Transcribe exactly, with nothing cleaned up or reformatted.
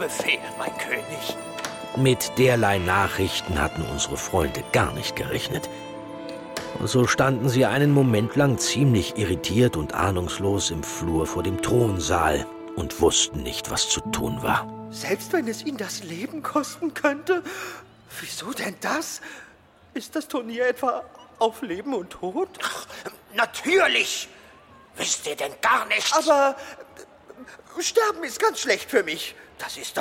Befehl, mein König. Mit derlei Nachrichten hatten unsere Freunde gar nicht gerechnet. Und so standen sie einen Moment lang ziemlich irritiert und ahnungslos im Flur vor dem Thronsaal und wussten nicht, was zu tun war. Selbst wenn es ihn das Leben kosten könnte? Wieso denn das? Ist das Turnier etwa auf Leben und Tod? Ach, natürlich! Wisst ihr denn gar nichts? Aber äh, Sterben ist ganz schlecht für mich. Das ist